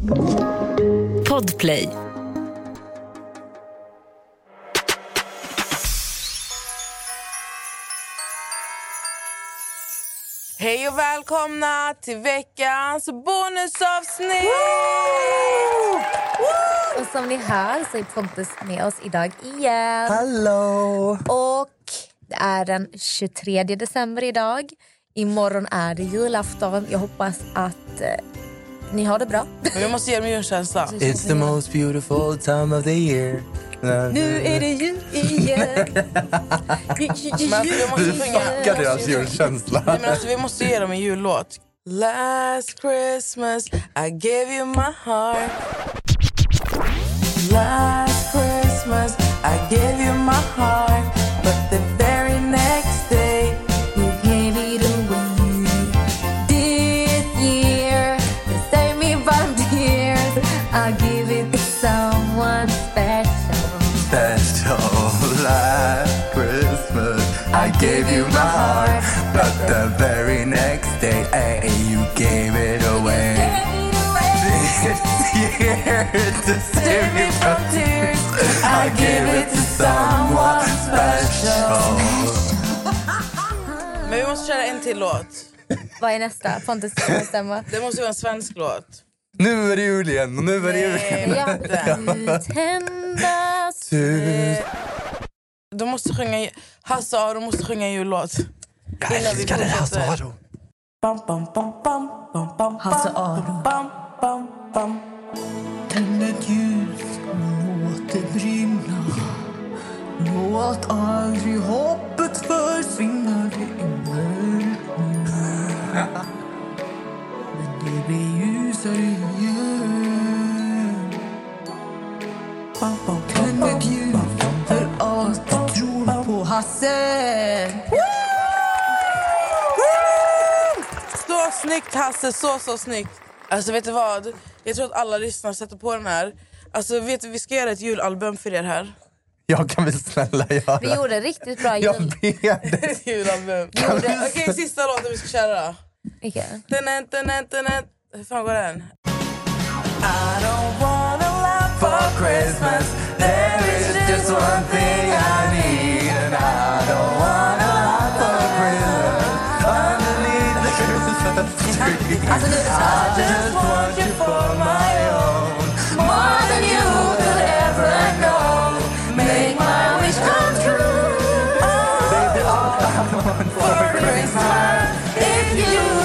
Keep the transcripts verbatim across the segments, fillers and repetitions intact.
Podplay. Hej och välkomna till veckans bonusavsnitt! Woo! Woo! Och som ni hör så är Pontus med oss idag igen. Hallå! Och det är den tjugotredje december idag. Imorgon är det julafton. Jag hoppas att eh, ni har det bra. Men jag måste ge dem julkänsla. It's the most beautiful time of the year. Nu är det jul igen. Du fuckar deras julkänsla. Nej, men alltså, vi måste ge dem en jullåt. Last Christmas I gave you my heart. Last Christmas I gave you my heart. But the very next day you gave it away. This year you saved me from tears. I'll give it to someone special. Special last Christmas I gave you my heart. But the very next day hey, you gave it away. This year to save me from tears I give it to someone special. Men vi måste köra en till låt. Vad är nästa? Pontus ska bestämma. Det måste vara en svensk låt. Nu är det jul igen och nu är det jul igen. Ja. Tändas. De måste sjunga Hasse Aro måste sjunga en jullåt. Jag älskar det, Hasse Aro. Bam bam bam bam bam bam Hasse Aro. Bam bam bam. Tänd ett ljus, låt det brinna. Låt aldrig hoppet försvinna. Det är mörkt nu. Men det blir ljusare igen. Tänd ett ljus för att du tror på Hasse. Så snyggt Hasse, så så snyggt. Alltså vet du vad? Jag tror att alla lyssnar sätter på den här. Alltså vet du, vi ska göra ett julalbum för er här. Jag kan väl snälla göra. Vi gjorde riktigt bra jul. Jag ber Ett julalbum. gjorde- Okej, okay, sista låten vi ska köra då. Vilken? Dun, dun, dun, dun, dun. Hur fan går den? I don't wanna love for Christmas. There is just one thing I need. And I don't wanna love for Christmas. Underneath the Christmas tree. Alltså nu I just want you for my own. More than you could ever know. Make my wish come true. Baby, all I want for Christmas is you.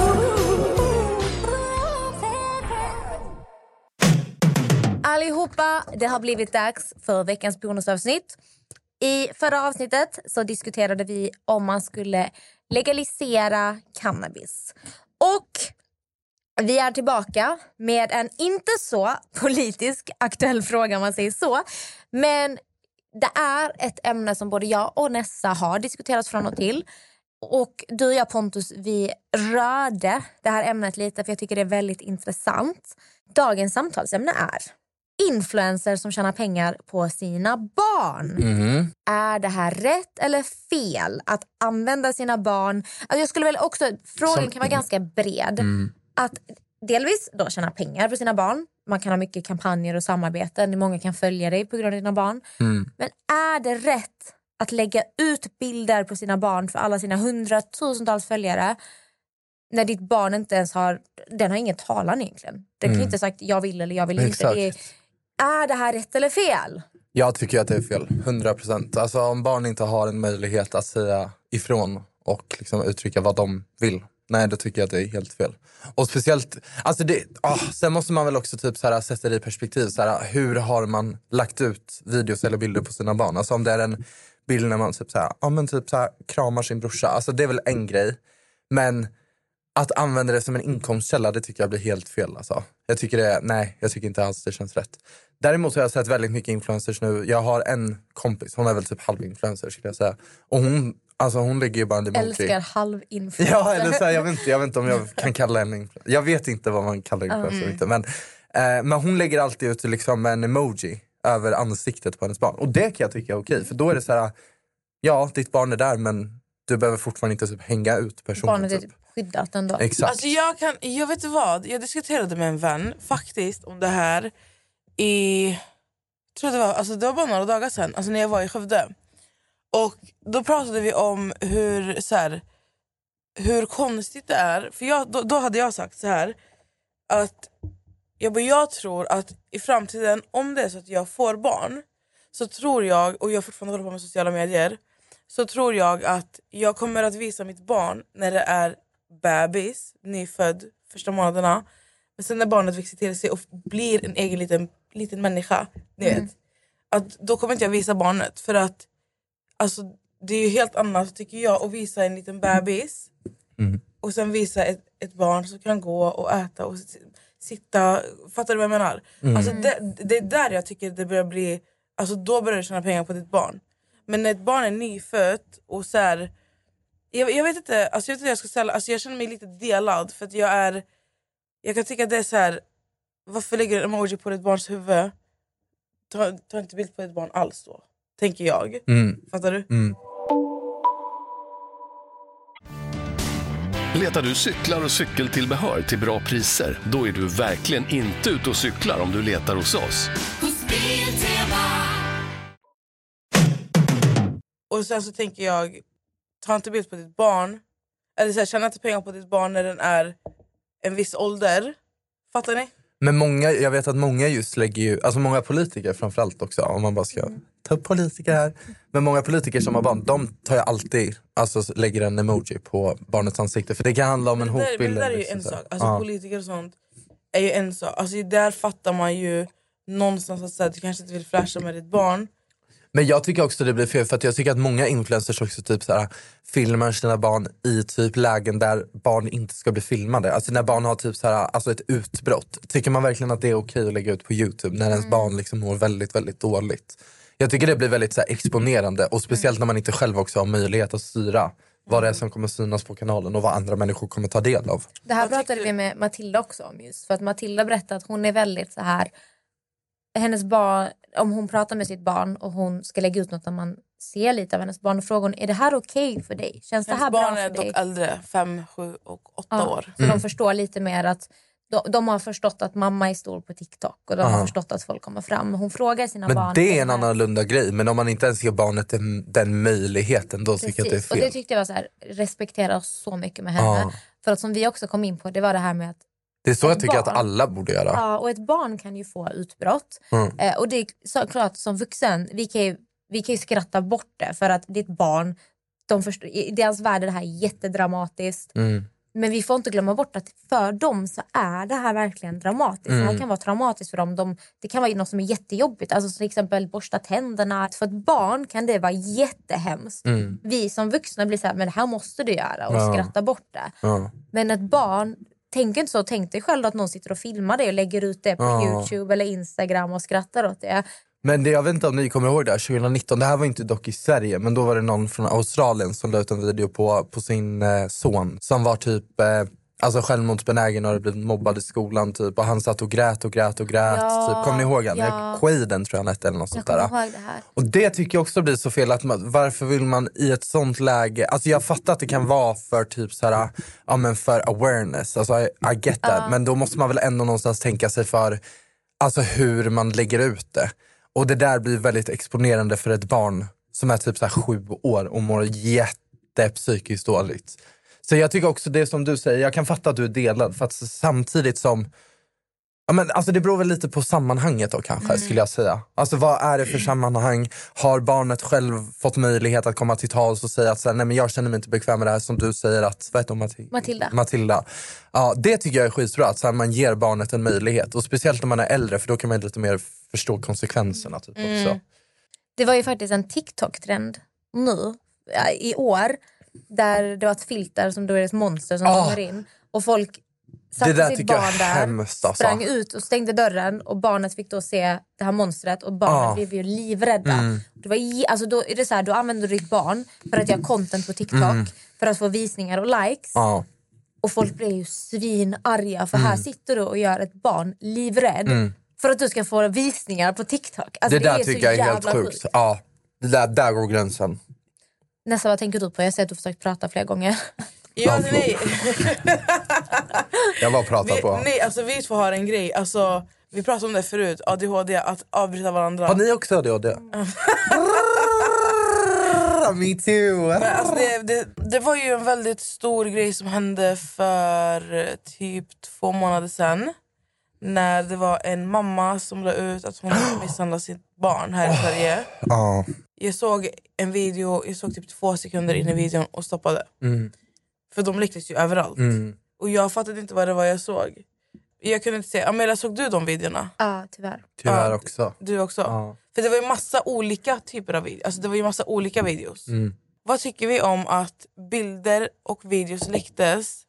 Allihopa, det har blivit dags för veckans bonusavsnitt. I förra avsnittet så diskuterade vi om man skulle legalisera cannabis. Och vi är tillbaka med en inte så politisk aktuell fråga om man säger så. Men det är ett ämne som både jag och Nessa har diskuterat från och till. Och du och jag Pontus, vi rörde det här ämnet lite för jag tycker det är väldigt intressant. Dagens samtalsämne är influencers som tjänar pengar på sina barn. Mm. Är det här rätt eller fel att använda sina barn? Alltså jag skulle väl också, frågan som, kan vara ganska bred. Mm. Att delvis då tjäna pengar på sina barn. Man kan ha mycket kampanjer och samarbeten. Många kan följa dig på grund av dina barn. Mm. Men är det rätt att lägga ut bilder på sina barn för alla sina hundratusentals följare när ditt barn inte ens har, den har ingen talan egentligen. Den Mm. kan inte sagt jag vill eller jag vill Exakt. inte. Det är, är det här rätt eller fel? Jag tycker att det är fel, hundra procent. Alltså om barn inte har en möjlighet att säga ifrån och liksom uttrycka vad de vill. Nej, då tycker jag att det är helt fel. Och speciellt, alltså det, åh, sen måste man väl också typ så här, sätta det i perspektiv. Så här, hur har man lagt ut videos eller bilder på sina barn? Alltså om det är en bild när man typ så här, ja, men typ så här, kramar sin brorsa. Alltså det är väl en grej. Men att använda det som en inkomstkälla, det tycker jag blir helt fel. Alltså. Jag tycker det, nej, jag tycker inte alls det känns rätt. Däremot har jag sett väldigt mycket influencers nu. Jag har en kompis, hon är väl typ halvinfluencer skulle jag säga. Och hon, alltså hon lägger ju bara en emoji. Älskar halvinfluencer. Ja, eller så här, jag, vet inte, jag vet inte om jag kan kalla henne influencer. Jag vet inte vad man kallar influencer mm. inte. Men, eh, men hon lägger alltid ut liksom en emoji över ansiktet på hennes barn. Och det kan jag tycka är okej. För då är det så här, ja, ditt barn är där men du behöver fortfarande inte typ hänga ut personen. Barnet är typ. typ skyddat ändå. Exakt. Alltså jag kan, jag vet inte vad, jag diskuterade med en vän faktiskt om det här i, jag tror det var, alltså det var bara några dagar sedan, alltså när jag var i Skövde. Och då pratade vi om hur så här, hur konstigt det är, för jag, då, då hade jag sagt så här att jag, bara, jag tror att i framtiden, om det är så att jag får barn, så tror jag, och jag fortfarande håller på med sociala medier, så tror jag att jag kommer att visa mitt barn när det är bebis, nyfödd, första månaderna. Men sen när barnet växer till sig och blir en egen liten, liten människa, ni Mm. vet, att då kommer inte jag visa barnet. För att alltså, det är ju helt annat tycker jag att visa en liten bebis Mm. och sen visa ett, ett barn som kan gå och äta och sitta. Fattar du vad jag menar? Mm. Alltså, det, det är där jag tycker det börjar bli, alltså då börjar du tjäna pengar på ditt barn. Men när ett barn är nyfött och så här, jag, jag vet inte, alltså jag vet inte jag ska säga, alltså jag känner mig lite delad för att jag är, jag kan tycka det är så här, varför lägger du en emoji på ditt barns huvud? Ta, ta inte bild på ditt barn alls då, tänker jag. Mm. Fattar du? Mm. Letar du cyklar och cykeltillbehör till bra priser? Då är du verkligen inte ute och cyklar om du letar hos oss. Och sen så tänker jag, ta inte bild på ditt barn. Eller så här, tjäna inte pengar på ditt barn när den är en viss ålder. Fattar ni? Men många, jag vet att många just lägger ju, alltså många politiker framförallt också, om man bara ska ta upp politiker här. Men många politiker som har barn, de tar ju alltid, alltså lägger en emoji på barnets ansikte. För det kan handla om en Men det, där, hotbild. men det där är ju liksom en så här. sak. Alltså Ja. politiker och sånt är ju en sak. Alltså där fattar man ju någonstans att, så här, du kanske inte vill flasha med ditt barn. Men jag tycker också det blir fel, för att jag tycker att många influencers också typ så här, filmar sina barn i typ lägen där barn inte ska bli filmade. Alltså när barn har typ så här, alltså ett utbrott. Tycker man verkligen att det är okej att lägga ut på YouTube när ens barn liksom mår väldigt, väldigt dåligt? Jag tycker det blir väldigt så här, exponerande, och speciellt när man inte själv också har möjlighet att styra vad det är som kommer synas på kanalen och vad andra människor kommer ta del av. Det här Vad tycker pratade du? vi med Matilda också om, just för att Matilda berättade att hon är väldigt så här, hennes barn, om hon pratar med sitt barn och hon ska lägga ut något där man ser lite av hennes barn, och frågar hon, är det här okej för dig? Känns det Hennes här barn bra är för dock dig? äldre, fem, sju och åtta Ja, år. så de förstår lite mer att de, de har förstått att mamma är stor på TikTok och de har Ja. förstått att folk kommer fram. Hon frågar sina Men barn. det är en det här. annorlunda grej. Men om man inte ens ger barnet den, den möjligheten, då tycker jag att det är Precis. fel. Och det tyckte jag var så här, respektera så mycket med henne. Ja. För att som vi också kom in på, det var det här med att Det är så jag ett tycker barn- att alla borde göra. ja, och ett barn kan ju få utbrott. Mm. Eh, och det är såklart som vuxen, vi kan, ju, vi kan ju skratta bort det för att ditt barn, de förstår, i deras värld är det här jättedramatiskt. Mm. Men vi får inte glömma bort att för dem så är det här verkligen dramatiskt. Mm. Det här kan vara traumatiskt för dem. De, det kan vara något som är jättejobbigt. Alltså till exempel borsta tänderna. För ett barn kan det vara jättehemskt. Mm. Vi som vuxna blir så här, men det här måste du göra, och Ja. skratta bort det. Ja. Men ett barn, tänk inte så. Tänk dig själv att någon sitter och filmar det och lägger ut det på Ja. YouTube eller Instagram och skrattar åt det. Men det, jag vet inte om ni kommer ihåg det här, tjugonitton, det här var inte dock i Sverige, men då var det någon från Australien som la ut en video på, på sin eh, son som var typ eh, alltså självmordsbenägen och hade blivit mobbad i skolan typ, och han satt och grät och grät och grät. Ja, Typ. Kommer ni ihåg han? ja. Quaden tror jag han hette eller något Jag sånt kommer där. ihåg det här. Och det tycker jag också blir så fel, att man, varför vill man i ett sånt läge, alltså jag fattar att det kan vara för typ så här, ja men för awareness, alltså I, I get that, men då måste man väl ändå någonstans tänka sig för, alltså hur man lägger ut det. Och det där blir väldigt exponerande för ett barn som är typ så här sju år och mår jättepsykiskt dåligt. Så jag tycker också det som du säger, jag kan fatta att du är delad, för att samtidigt som, ja men alltså det beror väl lite på sammanhanget då kanske, skulle jag säga. Alltså vad är det för sammanhang? Har barnet själv fått möjlighet att komma till tals och säga att så här, nej men jag känner mig inte bekväm med det här, som du säger att, vad heter hon, Mati- Matilda. Matilda. Ja, det tycker jag är skitbra, att så här, man ger barnet en möjlighet. Och speciellt när man är äldre, för då kan man lite mer förstå konsekvenserna typ också. Det var ju faktiskt en TikTok-trend nu, ja, i år, där det var ett filter som då är ett monster som Ah. kommer in. Och folk Det satte där sitt tycker jag barn är där, hemskt, alltså. sprang ut och stängde dörren, och barnet fick då se det här monstret, och barnen Ah. blev ju livrädda. Mm. Det var, i- alltså då är det så här, då använder du ditt barn för att göra content på TikTok, Mm. för att få visningar och likes. Ja. Och folk blir ju svinarga, för här sitter du och gör ett barn livrädd för att du ska få visningar på TikTok. Alltså, Det där är så tycker jag är helt jävla sjukt. Ja, det där, där går gränsen. Nästa, vad tänker du på? Jag ser att du försökt prata flera gånger. Ja, nej. Jag bara pratar vi, på. Nej, alltså vi två har en grej. Alltså, vi pratade om det förut. A D H D, att avbryta varandra. Har ni också A D H D? Me too. Men alltså det, det, det var ju en väldigt stor grej som hände för eh, typ två månader sedan. När det var en mamma som la ut att hon misshandlade sitt barn här i Sverige. Ja. Jag såg en video, jag såg typ två sekunder in i videon och stoppade. Mm. För de läcktes ju överallt. Mm. Och jag fattade inte vad det var jag såg. Jag kunde inte se. Amelia, såg du de videorna? Ja, tyvärr. Tyvärr Ja. också. Du också? Ja. För det var ju massa olika typer av videos. Alltså det var ju massa olika videos. Mm. Vad tycker vi om att bilder och videos läcktes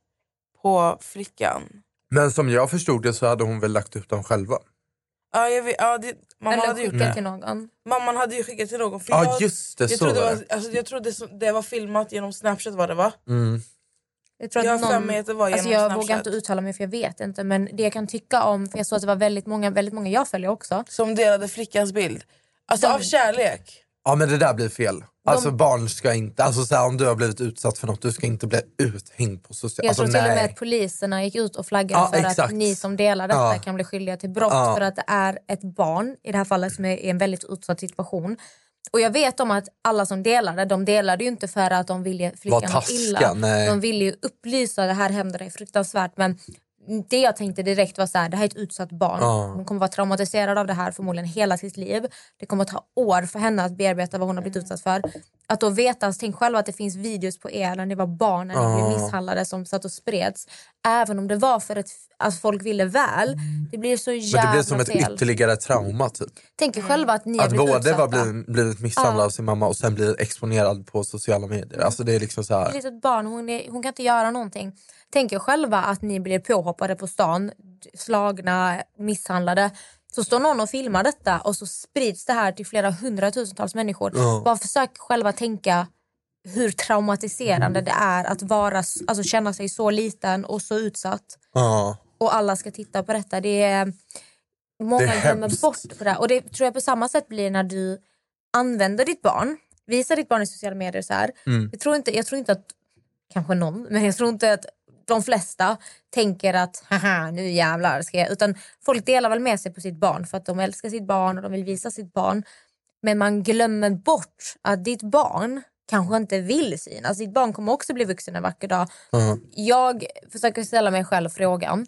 på flickan? Men som jag förstod det så hade hon väl lagt ut dem själva. Ja, jag vet, ja, det, mamma, Eller hade gjort skicka det. till någon. Mamman hade ju skickat till någon. För Ja jag, just det, jag så trodde, var det det. var, alltså, jag trodde så- det var filmat genom Snapchat, var det va? Mm. Jag tror Jag att har för någon, mig att det var genom alltså jag Snapchat. vågar inte uttala mig för jag vet inte. Men det jag kan tycka om, för jag såg att det var väldigt många, väldigt många jag följer också. Som delade flickans bild. Alltså De- av kärlek. Ja men det där blir fel. Alltså barn ska inte, alltså så här, om du har blivit utsatt för något, du ska inte bli uthängd på sociala... Jag Alltså, tror till och med nej. att poliserna gick ut och flaggade Ja, för exakt. att ni som delar detta Ja. kan bli skyldiga till brott. Ja. För att det är ett barn i det här fallet som är i en väldigt utsatt situation. Och jag vet om att alla som delar det, de delar det ju inte för att de vill ge flickan något taskiga, illa. nej. De vill ju upplysa, det här händer, det är fruktansvärt. Men det jag tänkte direkt var så här, det här är ett utsatt barn. Ja. Hon kommer vara traumatiserad av det här förmodligen hela sitt liv. Det kommer ta år för henne att bearbeta vad hon har blivit utsatt för. Att då veta, alltså, tänk själv att det finns videos på er när det var barn när ni Ja. blev misshandlade som satt och spreds. Även om det var för att alltså, folk ville väl. Det blir så jävla Men det blir som ett fel. ytterligare trauma typ. Tänk er själva att ni har Att blivit både utsatta. var blivit, blivit misshandlad av sin mamma och sen blir exponerad på sociala medier. Alltså det är liksom så Ett här. litet barn, hon, är, hon kan inte göra någonting. Tänk er själva att ni blir påhoppade på stan, slagna, misshandlade. Så står någon och filmar detta och så sprids det här till flera hundratusentals människor. Ja. Bara försök själva tänka hur traumatiserande det är att vara, alltså känna sig så liten och så utsatt. Ja. Och alla ska titta på detta. Det är många Det är glömmer hemskt. bort på det. Och det tror jag på samma sätt blir när du använder ditt barn. Visar ditt barn i sociala medier så här. Mm. Jag tror inte, jag tror inte att, kanske någon, men jag tror inte att de flesta tänker att haha, nu jävlar ska jag. Utan folk delar väl med sig på sitt barn för att de älskar sitt barn och de vill visa sitt barn. Men man glömmer bort att ditt barn kanske inte vill synas. Ditt barn kommer också bli vuxen en vacker dag. Ja. Jag försöker ställa mig själv frågan.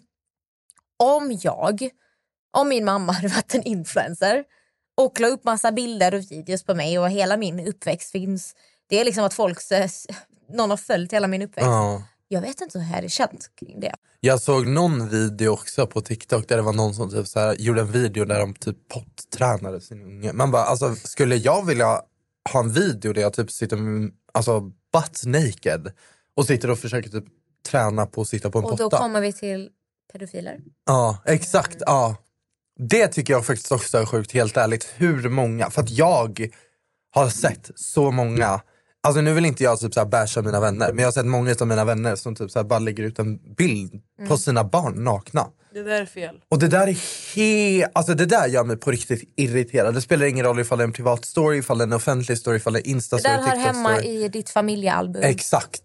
Om jag, om min mamma hade varit en influencer och la upp massa bilder och videos på mig och hela min uppväxt finns. Det är liksom att folk, någon har följt hela min uppväxt. Ja. Jag vet inte hur jag hade känt kring det. Jag såg någon video också på TikTok där det var någon som typ så här, gjorde en video där de typ pottränade sin unge. Man bara, alltså skulle jag vilja ha en video där jag typ sitter med, alltså butt naked och sitter och försöker typ träna på att sitta på en Och då potta? kommer vi till pedofiler. Ja, exakt. Ja. Det tycker jag faktiskt också är sjukt, helt ärligt. Hur många? För att jag har sett så många. Alltså nu vill inte jag typ så här basha mina vänner, men jag har sett många av mina vänner som typ så här bara lägger ut en bild på sina barn nakna. Det där är fel. Och det där är he- alltså det där gör mig på riktigt irriterad. Det spelar ingen roll ifall det är en privat story, ifall det är en offentlig story, ifall det är Det Insta-story, där hör hemma TikTok-story. i ditt familjealbum. Exakt.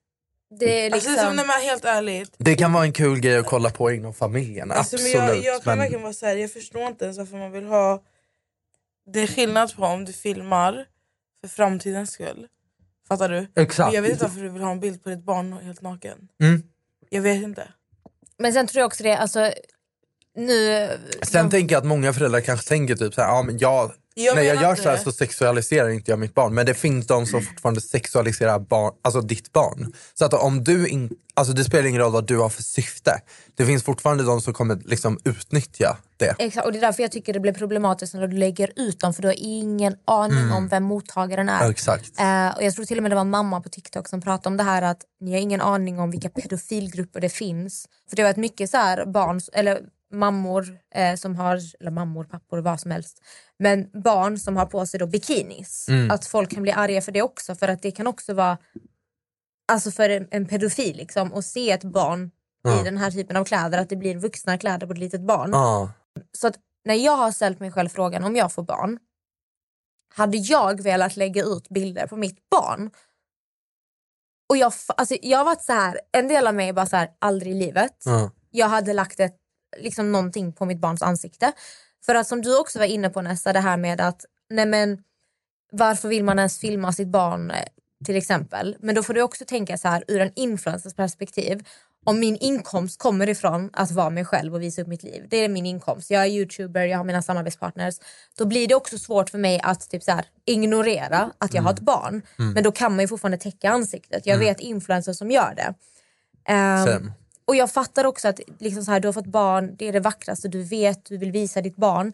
Det är Alltså, liksom... det är helt ärligt. Det kan vara en kul grej att kolla på inom familjen, Alltså, men absolut. jag, jag kan men- verkligen vara så här, jag förstår inte ens varför man vill ha. Det är skillnad på om du filmar för framtidens skull. Fattar du? Exakt. Men jag vet inte varför du vill ha en bild på ditt barn helt naken. Mm. Jag vet inte. Men sen tror jag också det, alltså... Nu... Sen de- tänker jag att många föräldrar kanske tänker typ så här, ja men jag, Jag när jag menar gör inte så här det. så sexualiserar inte jag mitt barn. Men det finns de som fortfarande sexualiserar barn, alltså ditt barn. Så att om du inte, alltså det spelar ingen roll vad du har för syfte. Det finns fortfarande de som kommer liksom utnyttja det. Exakt, och det är därför jag tycker det blir problematiskt när du lägger ut dem. För du har ingen aning om vem mottagaren är. Exakt. Eh, och jag tror till och med det var en mamma på TikTok som pratade om det här att ni har ingen aning om vilka pedofilgrupper det finns. För det har varit mycket så här barn, eller mammor eh, som har, eller mammor, pappor, vad som helst. Men barn som har på sig då bikinis. Att folk kan bli arga för det också. För att det kan också vara, alltså för en, en pedofil liksom, att se ett barn i den här typen av kläder. Att det blir vuxna kläder på ett litet barn. Ja. Så att när jag har ställt mig själv frågan om jag får barn, hade jag velat lägga ut bilder på mitt barn? Och jag, alltså, jag har varit så här, en del av mig är bara så här, aldrig i livet. Mm. Jag hade lagt ett, liksom någonting på mitt barns ansikte. För att som du också var inne på Nessa, det här med att nej men, varför vill man ens filma sitt barn till exempel? Men då får du också tänka så här ur en influencers perspektiv. Om min inkomst kommer ifrån att vara mig själv och visa upp mitt liv. Det är min inkomst. Jag är youtuber, jag har mina samarbetspartners. Då blir det också svårt för mig att typ så här, ignorera att jag mm. har ett barn. Mm. Men då kan man ju fortfarande täcka ansiktet. Jag mm. vet influencers som gör det. Um, och jag fattar också att liksom så här, du har fått barn, det är det vackraste du vet, du vill visa ditt barn.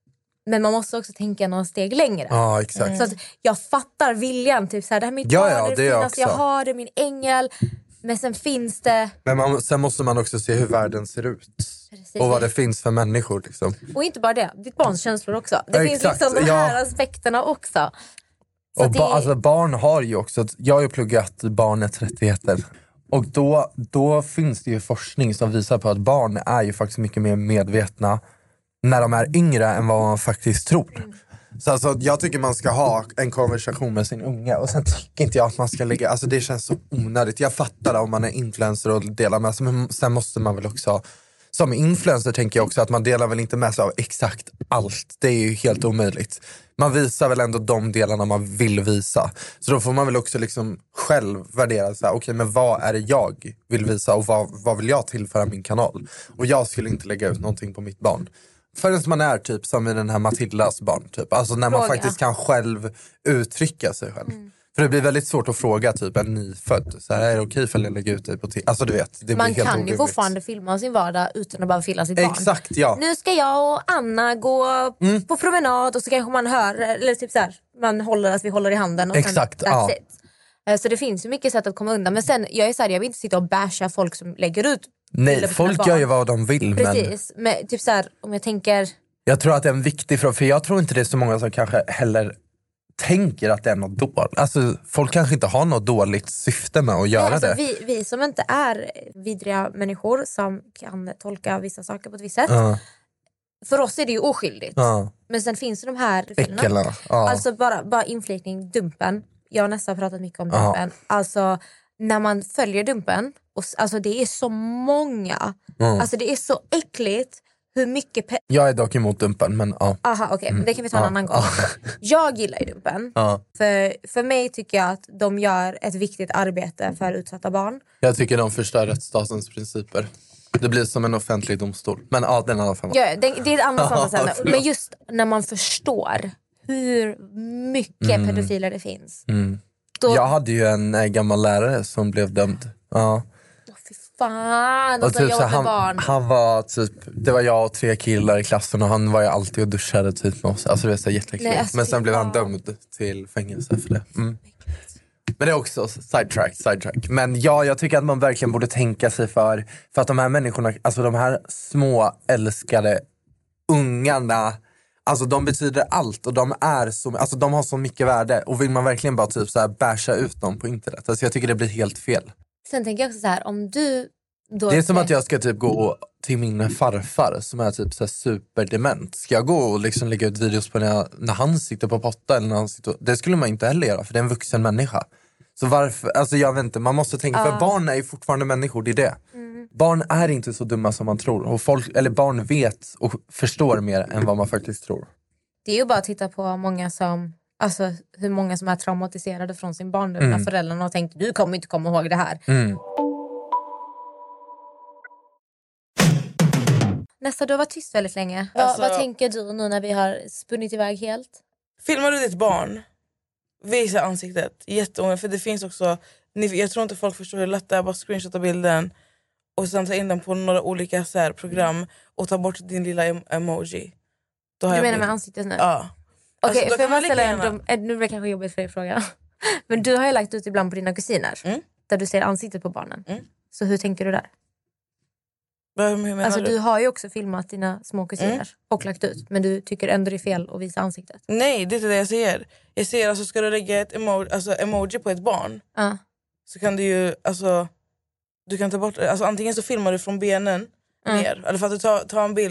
Men man måste också tänka några steg längre. Ja, exakt. Så att jag fattar viljan, typ så här, det här är mitt ja, barn, ja, det det är finaste jag har, det är min ängel. Men sen finns det... Men man, sen måste man också se hur världen ser ut. Precis. Och vad det finns för människor. Liksom. Och inte bara det, ditt barns känslor också. Det ja, finns exakt. liksom de här ja. aspekterna också. Så och det... ba, alltså, barn har ju också... Jag har ju pluggat barnets rättigheter. Och då, då finns det ju forskning som visar på att barn är ju faktiskt mycket mer medvetna när de är yngre än vad man faktiskt tror. Mm. Så alltså, jag tycker man ska ha en konversation med sin unge. Och sen tycker inte jag att man ska lägga... Alltså det känns så onödigt. Jag fattar det om man är influencer och delar med sig. Men sen måste man väl också... Som influencer tänker jag också att man delar väl inte med sig av exakt allt. Det är ju helt omöjligt. Man visar väl ändå de delarna man vill visa. Så då får man väl också liksom själv värdera så här, okej, okay, men vad är det jag vill visa och vad, vad vill jag tillföra min kanal? Och jag skulle inte lägga ut någonting på mitt barn. Förrän man är typ som i den här Matildas barn typ. Alltså när man fråga. faktiskt kan själv uttrycka sig själv. Mm. För det blir väldigt svårt att fråga typ en nyfödd. Så här, är det okej för att lägga ut dig på t- Alltså du vet, det man blir helt kan orimligt. ju fortfarande filma sin vardag utan att bara filma sitt barn. Exakt, ja. Nu ska jag och Anna gå mm. på promenad och så kanske man hör, eller typ så här, man håller att vi håller i handen. Och exakt, sen, ja. It. Så det finns ju mycket sätt att komma undan. Men sen, jag är så här, jag vill inte sitta och basha folk som lägger ut. Nej, folk gör ju vad de vill. Precis, men... men typ så här, om jag tänker... Jag tror att det är en viktig fråga, för jag tror inte det är så många som kanske heller tänker att det är något dåligt. Alltså, folk kanske inte har något dåligt syfte med att göra Nej, alltså, det. Vi, vi som inte är vidriga människor som kan tolka vissa saker på ett visst sätt. Uh. För oss är det ju oskyldigt. Uh. Men sen finns det de här filmerna. Uh. Alltså bara, bara inflikning, Dumpen. Jag har nästan pratat mycket om Dumpen. Uh. Alltså när man följer Dumpen, och, alltså det är så många. Uh. Alltså det är så äckligt. Hur mycket pe- jag är dock emot Dumpen, men ja. Aha, okej, okay. mm. Det kan vi ta en ja. annan gång. Jag gillar ju Dumpen. Ja. För, för mig tycker jag att de gör ett viktigt arbete för utsatta barn. Jag tycker de förstör rättsstatens principer. Det blir som en offentlig domstol. Men ja, den annan femma. Ja, det, det är ett annat sammanhang. Men just när man förstår hur mycket mm. pedofiler det finns. Mm. Då... Jag hade ju en äh, gammal lärare som blev dömd. Ja. Fan, och typ så han, barn. han var typ, det var jag och tre killar i klassen och han var ju alltid och duschade typ med oss. Alltså det var så jätteäckligt. Alltså, men sen blev han dömd till fängelse för det. Mm. Men det är också sidetrack, sidetrack. Men ja, jag tycker att man verkligen borde tänka sig för, för att de här människorna, alltså de här små älskade ungarna, alltså de betyder allt och de är så, alltså de har så mycket värde. Och vill man verkligen bara typ så här basha ut dem på internet, alltså jag tycker det blir helt fel. Sen tänker jag också så här, om du... Då det är som att jag ska typ gå till min farfar som är typ så här superdement. Ska jag gå och liksom lägga ut videos på när, jag, när han sitter på potta eller när han sitter... Det skulle man inte heller göra, för det är en vuxen människa. Så varför... Alltså jag vet inte, man måste tänka, för uh. barn är ju fortfarande människor, det är det. Mm. Barn är inte så dumma som man tror. Och folk, eller barn vet och förstår mer än vad man faktiskt tror. Det är ju bara att titta på många som... Alltså hur många som är traumatiserade från sin barndom mm. när föräldrarna har tänkt, du kommer inte komma ihåg det här. Mm. Nästa, du har varit tyst väldigt länge. Alltså, vad, vad tänker du nu när vi har spunnit iväg helt? Filmar du ditt barn, visa ansiktet. Jättemånga, för det finns också... Jag tror inte folk förstår hur lätt det är. Bara screenshota bilden och sen ta in den på några olika så här, program och ta bort din lilla em- emoji. Då har du jag menar med ansiktet nu? Ja. Okej, okay, alltså, för jag måste ställa en... Nu blir det kanske jobbigt för dig fråga. Men du har ju lagt ut ibland på dina kusiner. Mm. Där du ser ansiktet på barnen. Mm. Så hur tänker du där? Hur alltså du? du har ju också filmat dina små kusiner mm. och lagt ut. Men du tycker ändå det är fel att visa ansiktet. Nej, det är inte det jag säger. Jag säger alltså, ska du lägga ett emoji, alltså, emoji på ett barn uh. så kan du ju, alltså du kan ta bort, alltså antingen så filmar du från benen uh. ner. Eller för att du tar, tar en bild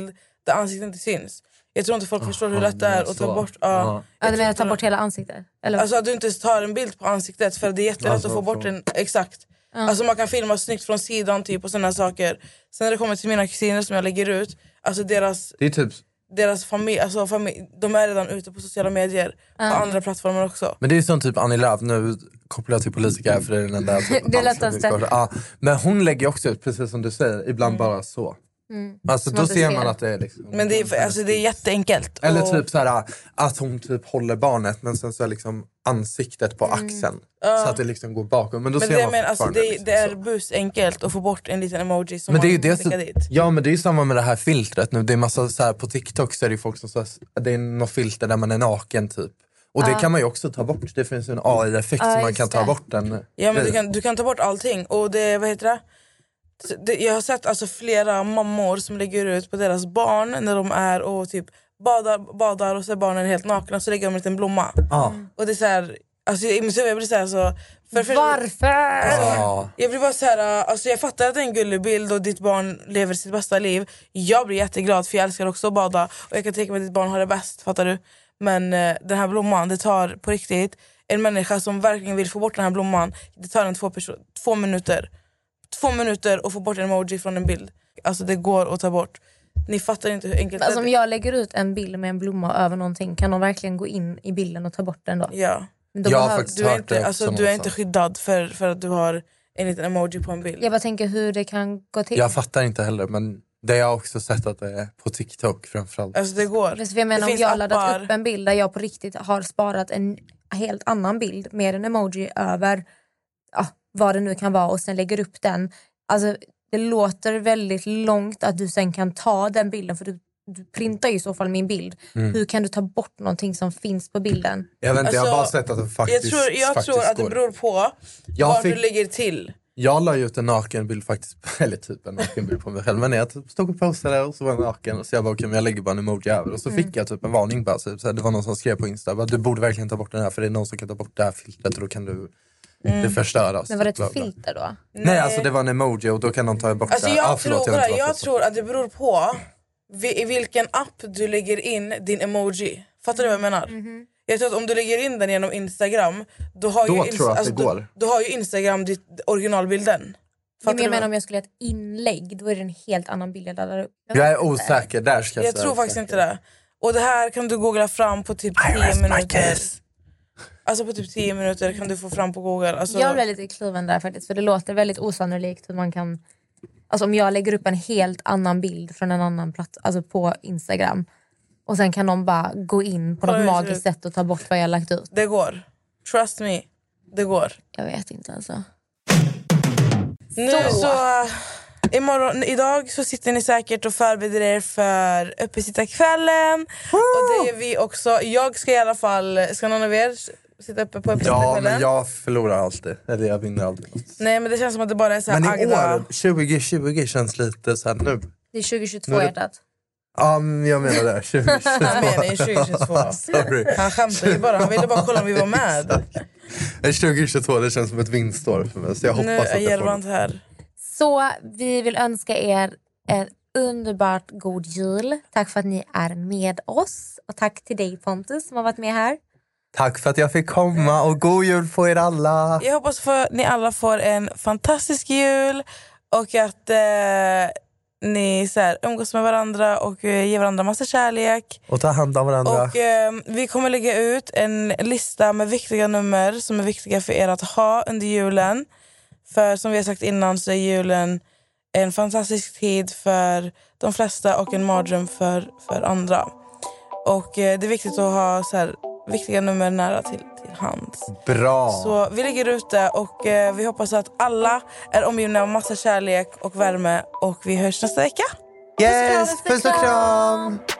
där ansiktet inte syns. Jag tror inte folk förstår hur Aha, lätt det är att ta så. bort... Ja, Ja. Ja, du menar jag ta tror bort hela ansiktet? Eller? Alltså att du inte tar en bild på ansiktet, för det är jättelätt Alltså, att få bort så. en... Exakt. Alltså man kan filma snyggt från sidan typ och sådana saker. Sen när det kommer till mina kusiner som jag lägger ut, alltså deras... Det är typ... Deras familj, alltså familj, de är redan ute på sociala medier på andra plattformar också. Men det är som typ Annie Lööf, nu kopplar jag till politiker för det är den enda typ, Det är lättaste. ja, men hon lägger också ut, precis som du säger, ibland Mm. bara så. Alltså Som då att du ser ser. man att det är liksom... Men det är, alltså, det är jätteenkelt. Eller Och- typ så här att hon typ håller barnet men sen så är liksom ansiktet på axeln. Så att det liksom går bakom. Men då Men ser det, man men, alltså, fortfarande det, liksom det är så. busenkelt att få bort en liten emoji som Men det är ju man det skickar som, dit. ja men det är ju samma med det här filtret nu. Det är massa så här, på TikTok så är det ju folk som så här, det är något filter där man är naken typ. Och det kan man ju också ta bort. Det finns ju en A I-effekt Ja, som man just kan ta det. bort den. Ja, men du kan, du kan ta bort allting. Och det, vad heter det? det? Jag har sett alltså flera mammor som lägger ut på deras barn när de är och typ badar, badar och så är barnen helt nakna, så lägger de en liten blomma. Ja. Och det är så här, alltså i mitt huvud jag blir så här så... För, för, Varför? Ja. Jag blir bara så här, alltså jag fattar att det är en gullig bild och ditt barn lever sitt bästa liv. Jag blir jätteglad för jag älskar också att bada och jag kan tänka mig att ditt barn har det bäst, fattar du? Men eh, den här blomman, det tar på riktigt en människa som verkligen vill få bort den här blomman. Det tar en två, perso- två minuter. Två minuter att få bort en emoji från en bild. Alltså det går att ta bort. Ni fattar inte hur enkelt Alltså det om jag lägger ut en bild med en blomma över någonting, kan de verkligen gå in i bilden och ta bort den då? Ja. Men då Jag har behöver- faktiskt Du är, hört inte, det alltså, också du är någon inte sa. skyddad för, för att du har en liten emoji på en bild. Jag bara tänker hur det kan gå till. Jag fattar inte heller, men det har jag också sett att det är på TikTok framförallt. Alltså det går. För jag menar, Det om finns jag har laddat appar. upp en bild där jag på riktigt har sparat en helt annan bild med en emoji över ja, vad det nu kan vara och sen lägger upp den. Alltså det låter väldigt långt att du sen kan ta den bilden, för du, du printar ju i så fall min bild. Mm. Hur kan du ta bort någonting som finns på bilden? Jag vet inte, jag har bara Alltså, sett att det Jag faktiskt, tror, jag faktiskt tror att det går. beror på Jag var fick- du lägger till. Jag la ju ut en nakenbild faktiskt, eller typ en nakenbild på mig själv. Men jag typ stod och postade och så var jag naken. Och så jag bara, okej, men jag lägger bara en emoji över. Och så fick jag typ en varning bara. Så här, det var någon som skrev på Insta, bara, du borde verkligen ta bort den här. För det är någon som kan ta bort det här filtret och då kan du det förstöras. Men var det Bla, ett bla. filter då? Nej, alltså det var en emoji och då kan de ta bort Alltså det. jag, Ah, förlåt, tror, vet inte jag, varför. jag tror att det beror på vi- i vilken app du lägger in din emoji. Fattar du vad jag menar? Jag tror att om du lägger in den genom Instagram, då har, Då ju, tror jag att alltså, det går. Då, då har ju Instagram ditt originalbilden. Ja, Fattar men jag du? menar om jag skulle göra ett inlägg, då är det en helt annan bild jag laddar upp. Jag är osäker, där ska jag Jag säga tror faktiskt osäker. inte det. Och det här kan du googla fram på typ I tio rest my minuter. case. Alltså på typ tio minuter kan du få fram på Google. Alltså, Jag blir lite kluven där faktiskt, för det låter väldigt osannolikt hur man kan... Alltså om jag lägger upp en helt annan bild från en annan plats, alltså på Instagram, och sen kan de bara gå in på Kolla något hur det ser magiskt ut. sätt och ta bort vad jag har lagt ut. Det går. Trust me. Det går. Jag vet inte alltså. Nu så... Imorgon, idag så sitter ni säkert och förbereder er för uppesittarkvällen. Och det är vi också. Jag ska i alla fall... Ska någon av er sitta uppe på Ja, uppesittarkvällen? men jag förlorar alltid. Eller jag vinner aldrig något. Nej, men det känns som att det bara är så här Men i Agda. år, tjugo tjugo känns lite så här nu. Det är tjugo tjugotvå Nu är det- hjärtat. Ja, men jag menar det. tjugo tjugotvå. Han menar ju tjugo tjugotvå. Sorry. Han skämtar ju bara. Han ville bara kolla om vi var med. tjugo tjugotvå, det känns som ett vinstår för mig. Så jag Nu hoppas är att jag får Gervant här. Så vi vill önska er en underbart god jul. Tack för att ni är med oss. Och tack till dig Pontus som har varit med här. Tack för att jag fick komma och god jul på er alla. Jag hoppas att ni alla får en fantastisk jul. Och att eh, ni så här, umgås med varandra och eh, ger varandra massa kärlek. Och ta hand om varandra. Och eh, vi kommer lägga ut en lista med viktiga nummer som är viktiga för er att ha under julen. För som vi har sagt innan så är julen en fantastisk tid för de flesta och en mardröm för, för andra. Och eh, det är viktigt att ha så här, viktiga nummer nära till, till hands. Bra. Så vi ligger ute och eh, vi hoppas att alla är omgivna av massa kärlek och värme. Och vi hörs nästa vecka. Yes, puss och kram.